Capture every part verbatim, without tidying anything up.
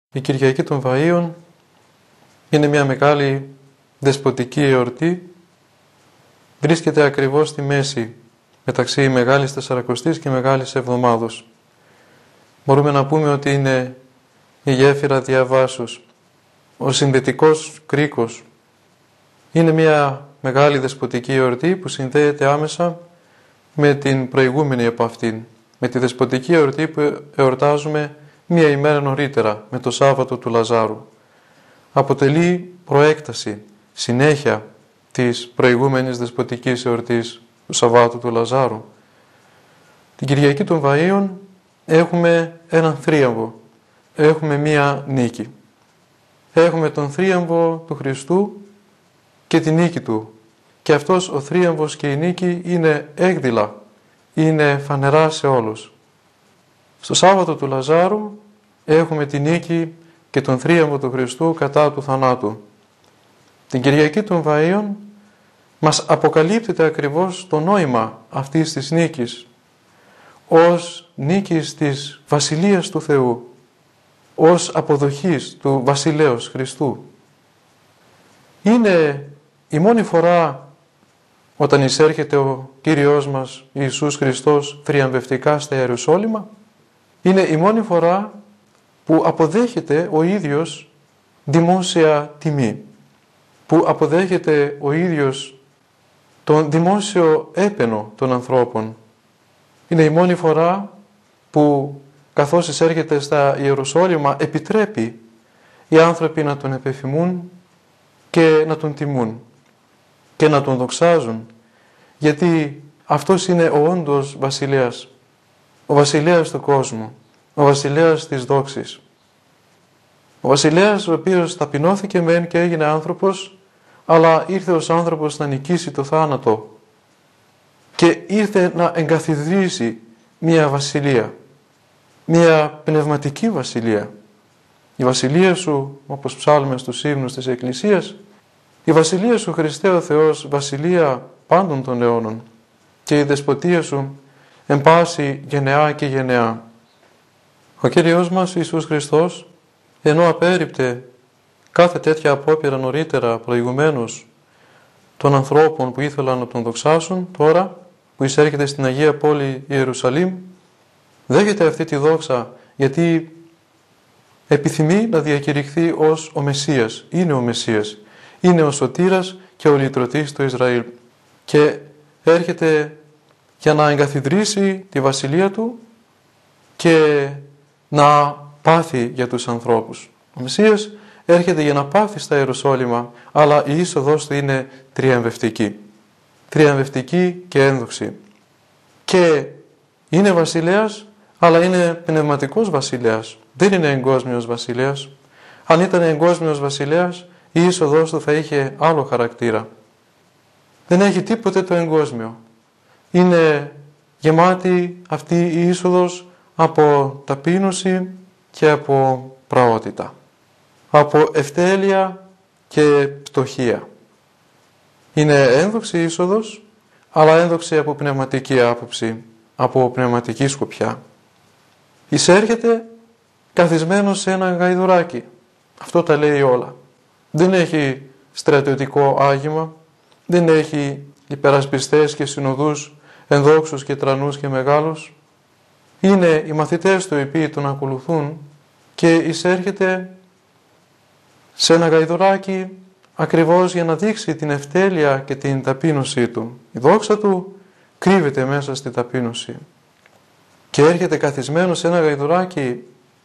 Η Κυριακή των Βαΐων είναι μια μεγάλη δεσποτική εορτή. Βρίσκεται ακριβώς στη μέση μεταξύ Μεγάλης Τεσσαρακοστής και Μεγάλης Εβδομάδος. Μπορούμε να πούμε ότι είναι η γέφυρα διαβάσεως, ο συνδετικός κρίκος. Είναι μια μεγάλη δεσποτική εορτή που συνδέεται άμεσα με την προηγούμενη από αυτήν, με τη δεσποτική εορτή που εορτάζουμε μία ημέρα νωρίτερα, με το Σάββατο του Λαζάρου. Αποτελεί προέκταση, συνέχεια της προηγούμενης δεσποτικής εορτής του Σαββάτου του Λαζάρου. Την Κυριακή των Βαΐων έχουμε έναν θρίαμβο, έχουμε μία νίκη. Έχουμε τον θρίαμβο του Χριστού και την νίκη Του. Και αυτός ο θρίαμβος και η νίκη είναι έκδηλα, είναι φανερά σε όλους. Στο Σάββατο του Λαζάρου έχουμε την νίκη και τον θρίαμβο του Χριστού κατά του θανάτου. Την Κυριακή των Βαΐων μας αποκαλύπτεται ακριβώς το νόημα αυτής της νίκης ως νίκης της Βασιλείας του Θεού, ως αποδοχής του Βασιλέως Χριστού. Είναι η μόνη φορά όταν εισέρχεται ο Κύριος μας Ιησούς Χριστός θριαμβευτικά στα Ιερουσάλημα, είναι η μόνη φορά που αποδέχεται ο ίδιος δημόσια τιμή, που αποδέχεται ο ίδιος τον δημόσιο έπαινο των ανθρώπων. Είναι η μόνη φορά που καθώς εισέρχεται στα Ιερουσάλημα επιτρέπει οι άνθρωποι να τον επιφημούν και να τον τιμούν και να τον δοξάζουν, γιατί αυτός είναι ο όντως βασιλέας, ο βασιλέας του κόσμου, ο βασιλέας της δόξης. Ο βασιλέας ο οποίος ταπεινώθηκε μεν και έγινε άνθρωπος, αλλά ήρθε ως άνθρωπος να νικήσει το θάνατο και ήρθε να εγκαθιδρύσει μια βασιλεία, μια πνευματική βασιλεία. Η βασιλεία σου, όπως ψάλουμε στους ύμνους της Εκκλησίας, η βασιλεία σου Χριστέ ο Θεός, βασιλεία πάντων των αιώνων, και η δεσποτεία σου εν πάση γενεά και γενεά. Ο Κύριος μας Ιησούς Χριστός, ενώ απέρριπτε κάθε τέτοια απόπειρα νωρίτερα προηγουμένως των ανθρώπων που ήθελαν να τον δοξάσουν, τώρα που εισέρχεται στην Αγία Πόλη Ιερουσαλήμ, δέχεται αυτή τη δόξα γιατί επιθυμεί να διακηρυχθεί ως ο Μεσσίας. Είναι ο Μεσσίας. Είναι ο Σωτήρας και ο Λυτρωτής του Ισραήλ. Και έρχεται για να εγκαθιδρύσει τη βασιλεία του και να πάθει για τους ανθρώπους. Ο Μεσσίας έρχεται για να πάθει στα Ιερουσάλημα, αλλά η είσοδός του είναι τριαμβευτική. Τριαμβευτική και ένδοξη. Και είναι βασιλέας, αλλά είναι πνευματικός βασιλέας. Δεν είναι εγκόσμιος βασιλέας. Αν ήταν εγκόσμιος βασιλέας, η είσοδός του θα είχε άλλο χαρακτήρα. Δεν έχει τίποτε το εγκόσμιο. Είναι γεμάτη αυτή η είσοδος από ταπείνωση και από πραότητα. Από ευτέλεια και πτωχία. Είναι ένδοξη είσοδος, αλλά ένδοξη από πνευματική άποψη, από πνευματική σκοπιά. Εισέρχεται καθισμένος σε ένα γαϊδουράκι. Αυτό τα λέει όλα. Δεν έχει στρατιωτικό άγημα, δεν έχει υπερασπιστές και συνοδούς, ενδόξους και τρανούς και μεγάλους. Είναι οι μαθητές του οι οποίοι τον ακολουθούν και εισέρχεται σε ένα γαϊδουράκι ακριβώς για να δείξει την ευτέλεια και την ταπείνωσή του. Η δόξα του κρύβεται μέσα στη ταπείνωση. Και έρχεται καθισμένος σε ένα γαϊδουράκι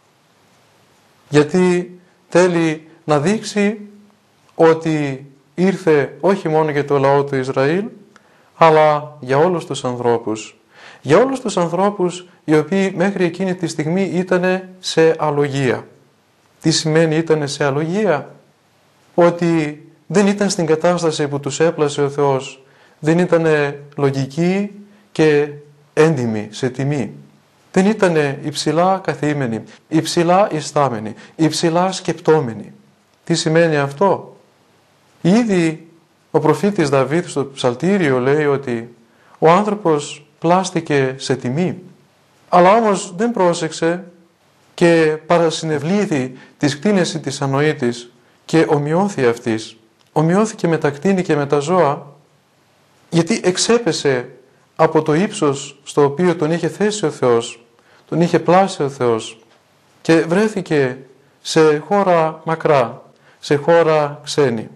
γιατί θέλει να δείξει ότι ήρθε όχι μόνο για το λαό του Ισραήλ, αλλά για όλους τους ανθρώπους. Για όλους τους ανθρώπους οι οποίοι μέχρι εκείνη τη στιγμή ήταν σε αλογία. Τι σημαίνει ήταν σε αλογία? Ότι δεν ήταν στην κατάσταση που τους έπλασε ο Θεός. Δεν ήταν λογικοί και έντιμοι σε τιμή. Δεν ήταν υψηλά καθήμενοι, υψηλά ιστάμενοι, υψηλά σκεπτόμενοι. Τι σημαίνει αυτό? Ήδη ο προφήτης Δαβίδ στο ψαλτήριο λέει ότι ο άνθρωπος πλάστηκε σε τιμή, αλλά όμως δεν πρόσεξε και παρασυνευλήθη της κτίνεση της ανοήτης και ομοιώθη αυτής. Ομοιώθηκε με τα κτίνη και με τα ζώα, γιατί εξέπεσε από το ύψος στο οποίο τον είχε θέσει ο Θεός, τον είχε πλάσει ο Θεός και βρέθηκε σε χώρα μακρά, σε χώρα ξένη.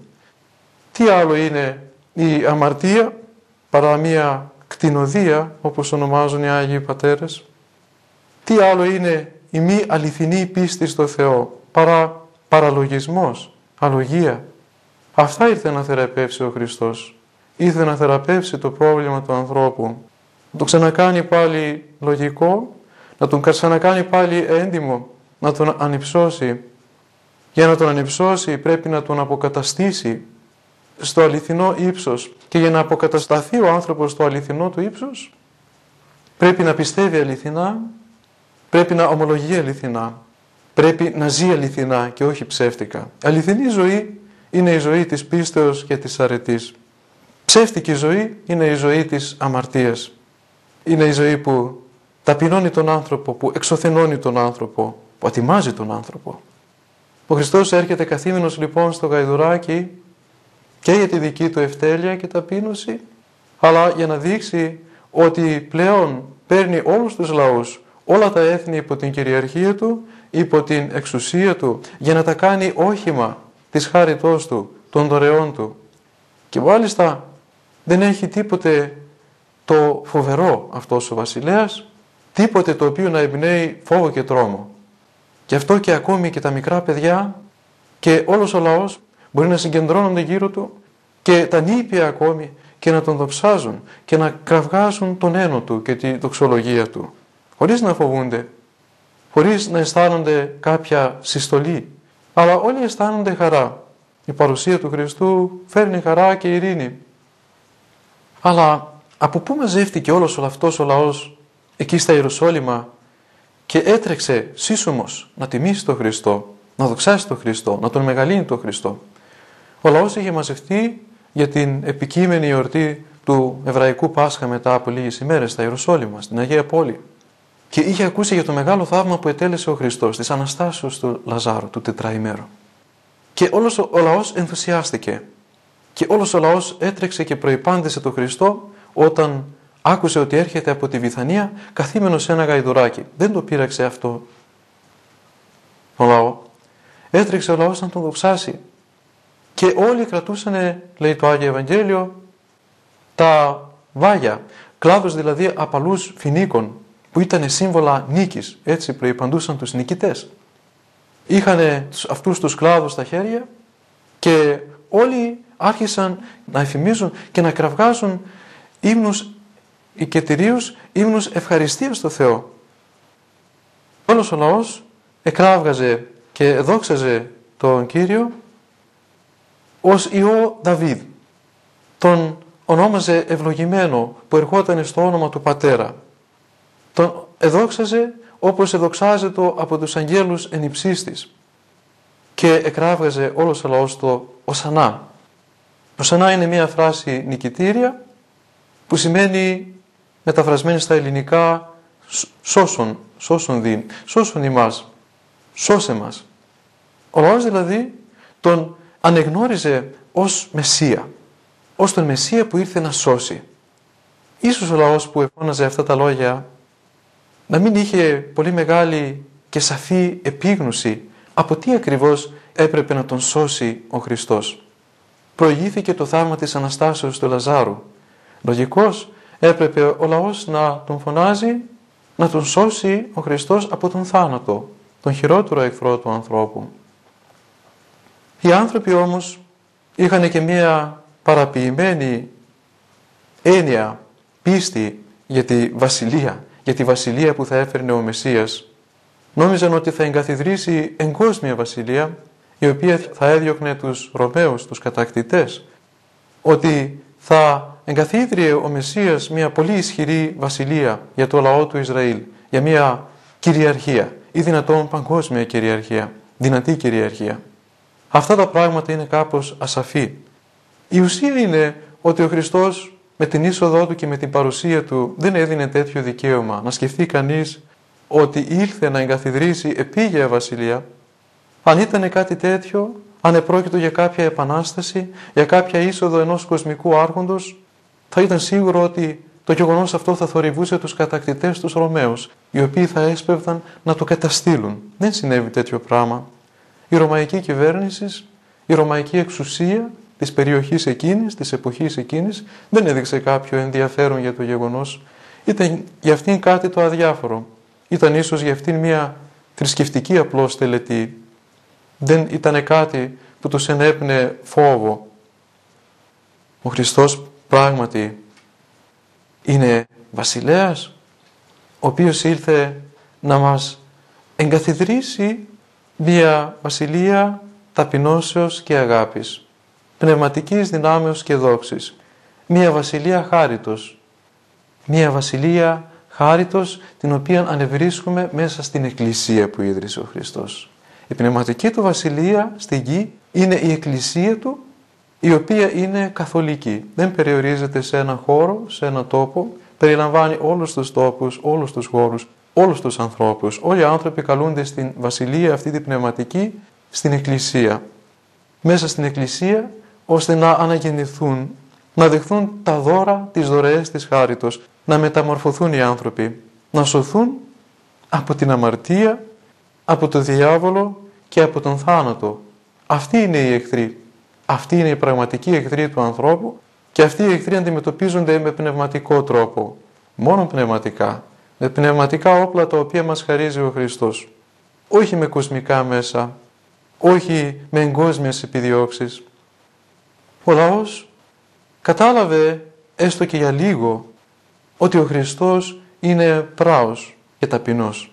Τι άλλο είναι η αμαρτία παρά μια κτηνοδία, όπως ονομάζουν οι Άγιοι Πατέρες? Τι άλλο είναι η μη αληθινή πίστη στο Θεό παρά παραλογισμός, αλογία? Αυτά ήρθε να θεραπεύσει ο Χριστός. Ήρθε να θεραπεύσει το πρόβλημα του ανθρώπου. Να το ξανακάνει πάλι λογικό, να τον ξανακάνει πάλι έντιμο, να τον ανυψώσει. Για να τον ανυψώσει πρέπει να τον αποκαταστήσει στο αληθινό ύψος. Και για να αποκατασταθεί ο άνθρωπος στο αληθινό του ύψος, πρέπει να πιστεύει αληθινά, πρέπει να ομολογεί αληθινά, πρέπει να ζει αληθινά και όχι ψεύτικα. Αληθινή ζωή είναι η ζωή της πίστεως και της αρετής. Ψεύτικη ζωή είναι η ζωή της αμαρτίας. Είναι η ζωή που ταπεινώνει τον άνθρωπο, που εξωθενώνει τον άνθρωπο, που ατιμάζει τον άνθρωπο. Ο Χριστός έρχεται καθήμενος λοιπόν στο γαϊδουράκι και για τη δική του ευτέλεια και ταπείνωση, αλλά για να δείξει ότι πλέον παίρνει όλους τους λαούς, όλα τα έθνη υπό την κυριαρχία του, υπό την εξουσία του, για να τα κάνει όχημα της χάριτός του, των δωρεών του. Και μάλιστα δεν έχει τίποτε το φοβερό αυτός ο βασιλέας, τίποτε το οποίο να εμπνέει φόβο και τρόμο. Γι' αυτό και ακόμη και τα μικρά παιδιά και όλος ο λαός μπορεί να συγκεντρώνονται γύρω του και τα νήπια ακόμη και να τον δοψάζουν και να κραυγάζουν τον ένο του και τη δοξολογία του, χωρίς να φοβούνται, χωρίς να αισθάνονται κάποια συστολή, αλλά όλοι αισθάνονται χαρά. Η παρουσία του Χριστού φέρνει χαρά και ειρήνη. Αλλά από πού μαζεύτηκε όλος αυτός ο λαός εκεί στα Ιεροσόλυμα και έτρεξε σύσσωμος να τιμήσει τον Χριστό, να δοξάσει τον Χριστό, να τον μεγαλύνει τον Χριστό? Ο λαός είχε μαζευτεί για την επικείμενη εορτή του Εβραϊκού Πάσχα μετά από λίγες ημέρες στα Ιεροσόλυμα, στην Αγία Πόλη. Και είχε ακούσει για το μεγάλο θαύμα που ετέλεσε ο Χριστός, της Αναστάσεως του Λαζάρου, του τετραημέρου. Και όλος ο λαός ενθουσιάστηκε. Και όλος ο λαός έτρεξε και προϋπάντησε τον Χριστό όταν άκουσε ότι έρχεται από τη Βηθανία καθήμενος σε ένα γαϊδουράκι. Δεν το πείραξε αυτό ο λαό. Έτρεξε ο λαός να τον δοξάσει. Και όλοι κρατούσαν, λέει το Άγιο Ευαγγέλιο, τα βάγια, κλάδους δηλαδή απαλούς φινίκων, που ήταν σύμβολα νίκης. Έτσι προϋπαντούσαν τους νικητές. Είχαν αυτούς τους κλάδους στα χέρια και όλοι άρχισαν να εφημίζουν και να κραυγάζουν ύμνους οικετηρίους, ύμνους ευχαριστίας στο Θεό. Όλος ο λαός εκράβγαζε και δόξαζε τον Κύριο ως Υιό Δαβίδ. Τον ονόμαζε ευλογημένο που ερχόταν στο όνομα του Πατέρα. Τον εδόξαζε όπως εδοξάζεται από τους αγγέλους εν υψής της. Και εκράβγαζε όλος ο λαός το Οσανά. Οσανά είναι μια φράση νικητήρια που σημαίνει, μεταφρασμένη στα ελληνικά, σώσον, σώσον δι, σώσον ημάς, σώσε μας. Ο λαός δηλαδή τον ανεγνώριζε ως Μεσσία, ως τον Μεσσία που ήρθε να σώσει. Ίσως ο λαός που εφώναζε αυτά τα λόγια να μην είχε πολύ μεγάλη και σαφή επίγνωση από τι ακριβώς έπρεπε να τον σώσει ο Χριστός. Προηγήθηκε το θαύμα της Αναστάσεως του Λαζάρου. Λογικώς έπρεπε ο λαός να τον φωνάζει, να τον σώσει ο Χριστός από τον θάνατο, τον χειρότερο εχθρό του ανθρώπου. Οι άνθρωποι όμως είχαν και μία παραποιημένη έννοια, πίστη για τη βασιλεία, για τη βασιλεία που θα έφερνε ο Μεσσίας. Νόμιζαν ότι θα εγκαθιδρύσει εγκόσμια βασιλεία, η οποία θα έδιωχνε τους Ρωμαίους, τους κατακτητές, ότι θα εγκαθίδρυε ο Μεσσίας μια πολύ ισχυρή βασιλεία για το λαό του Ισραήλ, για μια κυριαρχία ή δυνατόν παγκόσμια κυριαρχία, δυνατή κυριαρχία. Αυτά τα πράγματα είναι κάπως ασαφή. Η ουσία είναι ότι ο Χριστός με την είσοδό του και με την παρουσία του δεν έδινε τέτοιο δικαίωμα να σκεφτεί κανείς ότι ήλθε να εγκαθιδρύσει επίγεια βασιλεία, αν ήταν κάτι τέτοιο, αν επρόκειτο για κάποια επανάσταση, για κάποια είσοδο ενός κοσμικού άρχοντος, θα ήταν σίγουρο ότι το γεγονός αυτό θα θορυβούσε τους κατακτητές τους Ρωμαίους, οι οποίοι θα έσπευδαν να το καταστήλουν. Δεν συνέβη τέτοιο πράγμα. Η ρωμαϊκή κυβέρνηση, η ρωμαϊκή εξουσία της περιοχής εκείνης, της εποχής εκείνης, δεν έδειξε κάποιο ενδιαφέρον για το γεγονός. Ήταν για αυτήν κάτι το αδιάφορο. Ήταν ίσως για αυτήν μια θρησκευτική απλώς τελετή. Δεν ήταν κάτι που τους ενέπνε φόβο. Ο Χριστός πράγματι είναι βασιλέας, ο οποίος ήλθε να μας εγκαθιδρύσει μια βασιλεία ταπεινώσεως και αγάπης, πνευματικής δυνάμεως και δόξης, μια βασιλεία χάριτος, μια βασιλεία χάριτος την οποία ανεβρίσκουμε μέσα στην Εκκλησία που ίδρυσε ο Χριστός. Η πνευματική του βασιλεία στη γη είναι η Εκκλησία του, η οποία είναι καθολική. Δεν περιορίζεται σε ένα χώρο, σε ένα τόπο, περιλαμβάνει όλους τους τόπους, όλους τους χώρους, όλους τους ανθρώπους. Όλοι οι άνθρωποι καλούνται στην βασιλεία αυτή την πνευματική, στην Εκκλησία. Μέσα στην Εκκλησία, ώστε να αναγεννηθούν, να δεχθούν τα δώρα, τις δωρεές της χάριτος, να μεταμορφωθούν οι άνθρωποι, να σωθούν από την αμαρτία, από το διάβολο και από τον θάνατο. Αυτοί είναι οι εχθροί. Αυτοί είναι οι πραγματικοί εχθροί του ανθρώπου και αυτοί οι εχθροί αντιμετωπίζονται με πνευματικό τρόπο. Μόνο πνευματικά. Με πνευματικά όπλα τα οποία μας χαρίζει ο Χριστός. Όχι με κοσμικά μέσα. Όχι με εγκόσμιες επιδιώξεις. Ο λαός κατάλαβε έστω και για λίγο ότι ο Χριστός είναι πράος και ταπεινός.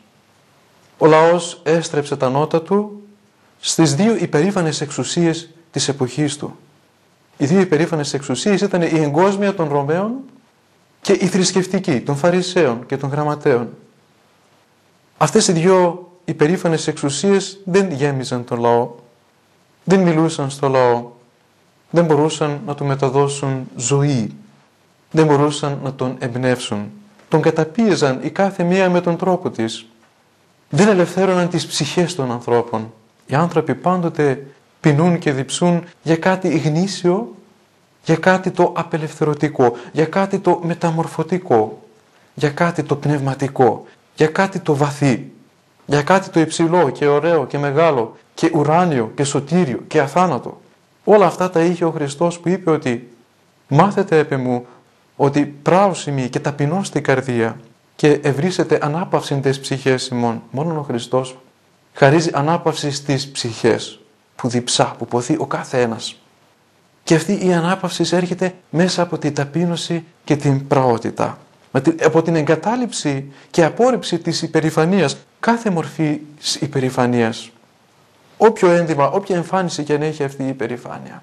Ο λαός έστρεψε τα νότα του στις δύο υπερήφανες εξουσίες της εποχής του. Οι δύο υπερήφανες εξουσίες ήταν η εγκόσμια των Ρωμαίων και η θρησκευτική των Φαρισαίων και των Γραμματέων. Αυτές οι δύο υπερήφανες εξουσίες δεν γέμιζαν τον λαό, δεν μιλούσαν στο λαό, δεν μπορούσαν να του μεταδώσουν ζωή, δεν μπορούσαν να τον εμπνεύσουν. Τον καταπίεζαν η κάθε μία με τον τρόπο της. Δεν ελευθέρωναν τις ψυχές των ανθρώπων. Οι άνθρωποι πάντοτε πεινούν και διψούν για κάτι γνήσιο, για κάτι το απελευθερωτικό, για κάτι το μεταμορφωτικό, για κάτι το πνευματικό, για κάτι το βαθύ, για κάτι το υψηλό και ωραίο και μεγάλο και ουράνιο και σωτήριο και αθάνατο. Όλα αυτά τα είχε ο Χριστός που είπε ότι «Μάθετε επί μου ότι πράος ημί και ταπεινός στην καρδία και ευρύσετε ανάπαυσιν τες ψυχές ημών». Μόνον ο Χριστός χαρίζει ανάπαυση στις ψυχές που διψά, που ποθεί ο κάθε ένας. Και αυτή η ανάπαυση έρχεται μέσα από την ταπείνωση και την πραότητα. Από την εγκατάλειψη και απόρριψη της υπερηφανίας, κάθε μορφή υπερηφανίας. Όποιο ένδυμα, όποια εμφάνιση και αν έχει αυτή η υπερηφάνεια.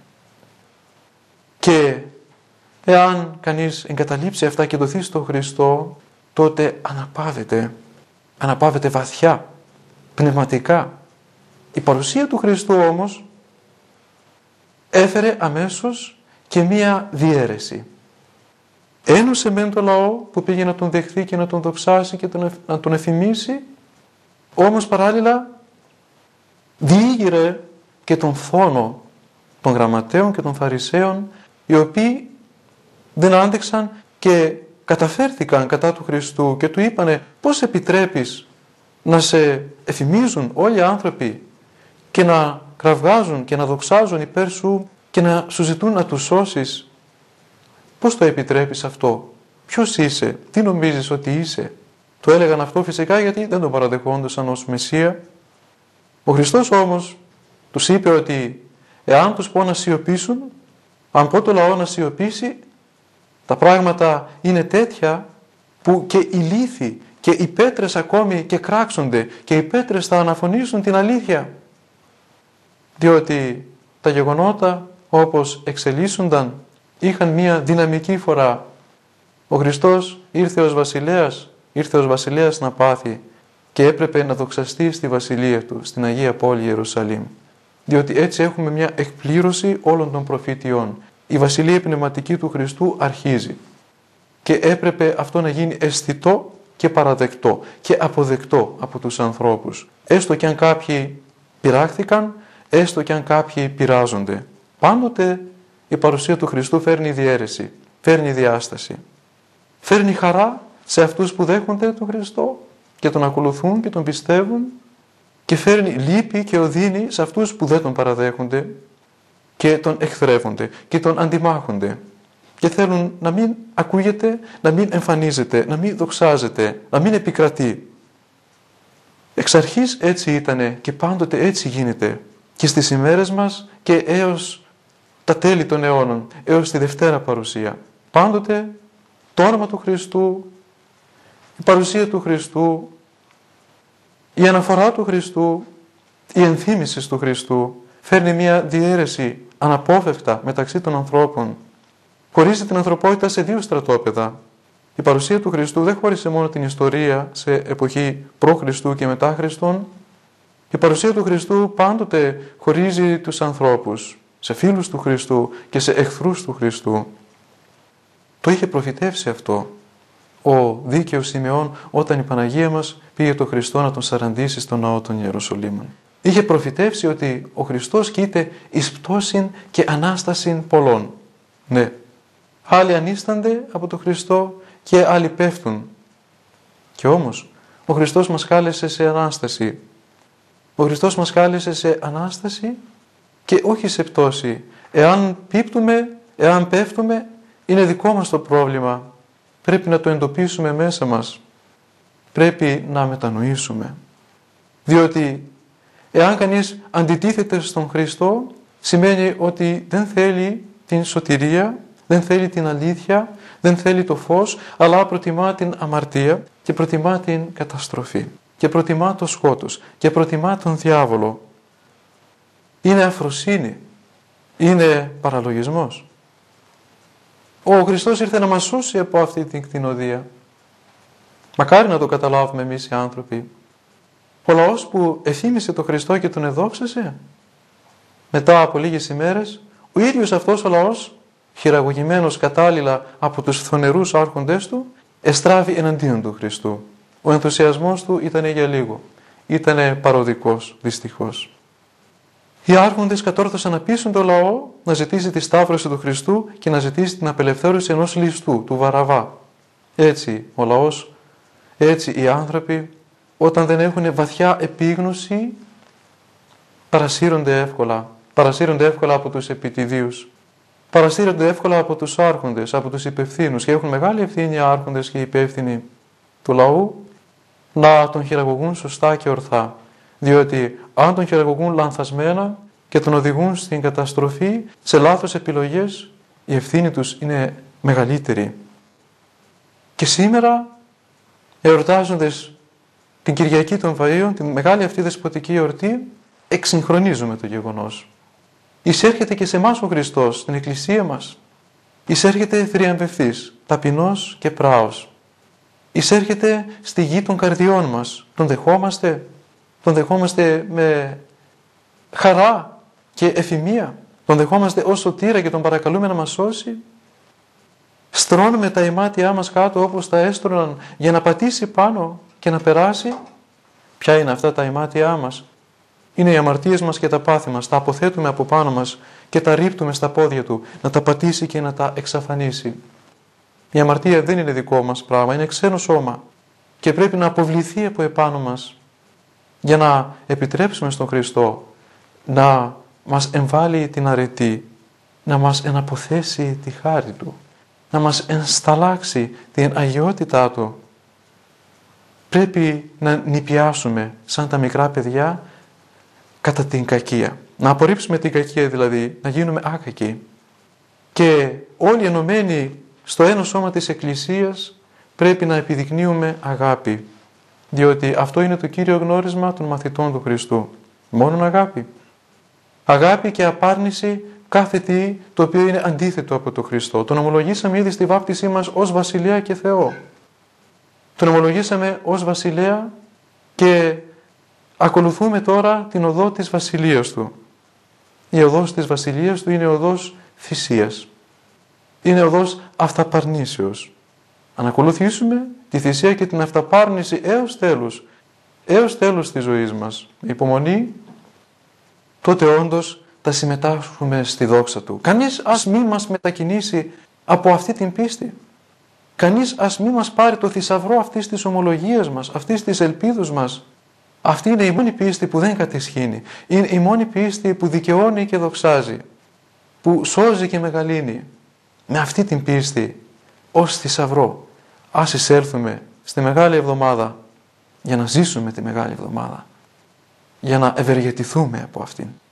Και εάν κανείς εγκαταλείψει αυτά και δοθεί στο Χριστό, τότε αναπαύεται, αναπαύεται βαθιά, πνευματικά. Η παρουσία του Χριστού όμως έφερε αμέσως και μία διαίρεση. Ένωσε μεν το λαό που πήγε να τον δεχθεί και να τον δοξάσει και να τον εφημίσει, όμως παράλληλα διήγηρε και τον φόνο των γραμματέων και των Φαρισαίων, οι οποίοι δεν άντεξαν και καταφέρθηκαν κατά του Χριστού και του είπανε πώς επιτρέπεις να σε εφημίζουν όλοι οι άνθρωποι και να κραυγάζουν και να δοξάζουν υπέρ σου και να σου ζητούν να τους σώσεις. Πώς το επιτρέπεις αυτό? Ποιος είσαι? Τι νομίζεις ότι είσαι? Το έλεγαν αυτό φυσικά γιατί δεν τον παραδεχόντουσαν ως Μεσσία. Ο Χριστός όμως τους είπε ότι εάν τους πω να σιωπήσουν, αν πω το λαό να σιωπήσει, τα πράγματα είναι τέτοια που και οι λίθοι και οι πέτρες ακόμη και κράξονται και οι πέτρες θα αναφωνήσουν την αλήθεια. Διότι τα γεγονότα όπως εξελίσσονταν είχαν μία δυναμική φορά. Ο Χριστός ήρθε ως βασιλέας, ήρθε ως βασιλέας να πάθει και έπρεπε να δοξαστεί στη βασιλεία του, στην Αγία Πόλη Ιερουσαλήμ. Διότι έτσι έχουμε μια εκπλήρωση όλων των προφητιών. Η βασιλεία πνευματική του Χριστού αρχίζει. Και έπρεπε αυτό να γίνει αισθητό και παραδεκτό και αποδεκτό από τους ανθρώπους. Έστω και αν κάποιοι πειράχθηκαν, έστω και αν κάποιοι πειράζονται. Πάντοτε η παρουσία του Χριστού φέρνει διαίρεση, φέρνει διάσταση. Φέρνει χαρά σε αυτούς που δέχονται τον Χριστό και τον ακολουθούν και τον πιστεύουν, και φέρνει λύπη και οδύνη σε αυτούς που δεν τον παραδέχονται και τον εχθρεύονται και τον αντιμάχονται και θέλουν να μην ακούγεται, να μην εμφανίζεται, να μην δοξάζεται, να μην επικρατεί. Εξ αρχής έτσι ήτανε και πάντοτε έτσι γίνεται και στις ημέρες μας και έως τα τέλη των αιώνων, έως τη Δευτέρα Παρουσία. Πάντοτε το όνομα του Χριστού, η παρουσία του Χριστού, η αναφορά του Χριστού, η ενθύμηση του Χριστού φέρνει μια διαίρεση αναπόφευκτα μεταξύ των ανθρώπων. Χωρίζει την ανθρωπότητα σε δύο στρατόπεδα. Η παρουσία του Χριστού δεν χώρισε μόνο την ιστορία σε εποχή προ-Χριστού και μετά Χριστόν. Η παρουσία του Χριστού πάντοτε χωρίζει τους ανθρώπους σε φίλους του Χριστού και σε εχθρούς του Χριστού. Το είχε προφητεύσει αυτό ο δίκαιος Σιμεών όταν η Παναγία μας πήγε τον Χριστό να τον σαραντήσει στον ναό των Ιεροσολύμων. Είχε προφητεύσει ότι ο Χριστός κοίται εις πτώσιν και ανάστασιν πολλών. Ναι, άλλοι ανίστανται από τον Χριστό και άλλοι πέφτουν. Και όμως ο Χριστός μας κάλεσε σε Ανάσταση. Ο Χριστός μας κάλεσε σε Ανάσταση και όχι σε πτώση. Εάν πίπτουμε, εάν πέφτουμε, είναι δικό μας το πρόβλημα. Πρέπει να το εντοπίσουμε μέσα μας. Πρέπει να μετανοήσουμε. Διότι εάν κανείς αντιτίθεται στον Χριστό, σημαίνει ότι δεν θέλει την σωτηρία, δεν θέλει την αλήθεια, δεν θέλει το φως, αλλά προτιμά την αμαρτία και προτιμά την καταστροφή και προτιμά το σκότος και προτιμά τον διάβολο. Είναι αφροσύνη, είναι παραλογισμός. Ο Χριστός ήρθε να μας σώσει από αυτή την κτηνοδία. Μακάρι να το καταλάβουμε εμείς οι άνθρωποι. Ο λαός που εθύμησε τον Χριστό και τον εδόξασε, μετά από λίγες ημέρες, ο ίδιος αυτός ο λαός, χειραγωγημένος κατάλληλα από τους φθονερούς άρχοντές του, εστράβει εναντίον του Χριστού. Ο ενθουσιασμός του ήταν για λίγο. Ήτανε παροδικός, δυστυχώς. Οι άρχοντες κατόρθωσαν να πείσουν τον λαό να ζητήσει τη σταύρωση του Χριστού και να ζητήσει την απελευθέρωση ενός ληστού, του Βαραβά. Έτσι ο λαός, έτσι οι άνθρωποι, όταν δεν έχουν βαθιά επίγνωση, παρασύρονται εύκολα. Παρασύρονται εύκολα από τους επιτιδίους. Παρασύρονται εύκολα από τους άρχοντες, από τους υπευθύνους, και έχουν μεγάλη ευθύνη οι άρχοντες και οι υπεύθυνοι του λαού να τον χειραγωγούν σωστά και ορθά. Διότι αν τον χειραγωγούν λανθασμένα και τον οδηγούν στην καταστροφή σε λάθος επιλογές, η ευθύνη τους είναι μεγαλύτερη. Και σήμερα, εορτάζοντας την Κυριακή των Βαΐων, την μεγάλη αυτή δεσποτική εορτή, εξυγχρονίζουμε το γεγονός. Εισέρχεται και σε εμάς ο Χριστός, στην Εκκλησία μας. Εισέρχεται θριαμβευτής, ταπεινός και πράος. Εισέρχεται στη γη των καρδιών μας. Τον δεχόμαστε, τον δεχόμαστε με χαρά και εφημία. Τον δεχόμαστε ως σωτήρα και τον παρακαλούμε να μας σώσει. Στρώνουμε τα ημάτια μας κάτω όπως τα έστρωναν για να πατήσει πάνω και να περάσει. Ποια είναι αυτά τα ημάτια μας? Είναι οι αμαρτίες μας και τα πάθη μας. Τα αποθέτουμε από πάνω μας και τα ρίπτουμε στα πόδια του να τα πατήσει και να τα εξαφανίσει. Η αμαρτία δεν είναι δικό μας πράγμα, είναι ξένο σώμα και πρέπει να αποβληθεί από επάνω μας για να επιτρέψουμε στον Χριστό να μας εμβάλει την αρετή, να μας εναποθέσει τη χάρη Του, να μας ενσταλλάξει την αγιότητά Του. Πρέπει να νηπιάσουμε σαν τα μικρά παιδιά κατά την κακία. Να απορρίψουμε την κακία, δηλαδή, να γίνουμε άκακοι. Και όλοι ενωμένοι στο ένα σώμα της Εκκλησίας πρέπει να επιδεικνύουμε αγάπη. Διότι αυτό είναι το κύριο γνώρισμα των μαθητών του Χριστού. Μόνον αγάπη. Αγάπη και απάρνηση κάθε τι το οποίο είναι αντίθετο από τον Χριστό. Τον ομολογήσαμε ήδη στη βάπτισή μας ως Βασιλέα και Θεό. Τον ομολογήσαμε ως Βασιλέα και ακολουθούμε τώρα την οδό της Βασιλείας Του. Η οδός της Βασιλείας Του είναι οδός θυσίας. Είναι οδός αυταπαρνήσεως. Αν ακολουθήσουμε τη θυσία και την αυταπάρνηση έως τέλους, έως τέλους της ζωής μας, με υπομονή, τότε όντως θα συμμετάσχουμε στη δόξα Του. Κανείς ας μη μας μετακινήσει από αυτή την πίστη. Κανείς ας μη μας πάρει το θησαυρό αυτής της ομολογίας μας, αυτής της ελπίδος μας. Αυτή είναι η μόνη πίστη που δεν κατεσχύνει. Είναι η μόνη πίστη που δικαιώνει και δοξάζει, που σώζει και μεγαλύνει. Με αυτή την πίστη ως θησαυρό ας εισέλθουμε στη Μεγάλη Εβδομάδα για να ζήσουμε τη Μεγάλη Εβδομάδα, για να ευεργετηθούμε από αυτήν.